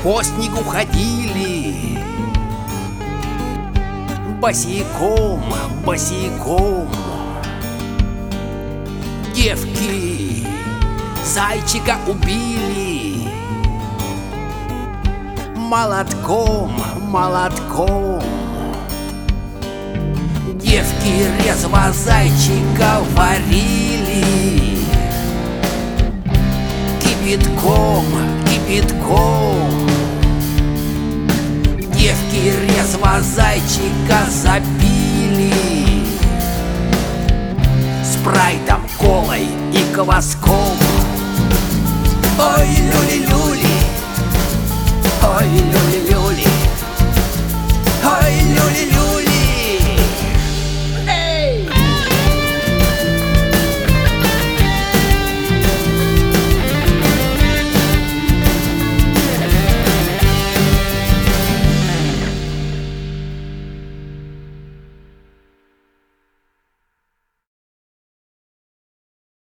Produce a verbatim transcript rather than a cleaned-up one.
по снегу ходили босиком, босиком. Девки зайчика убили молотком, молотком. Девки резво зайчика варили кипятком, кипятком. Девки резво зайчика забили спрайтом, колой и кваском. Ой, люли-люли, ой, люли-люли.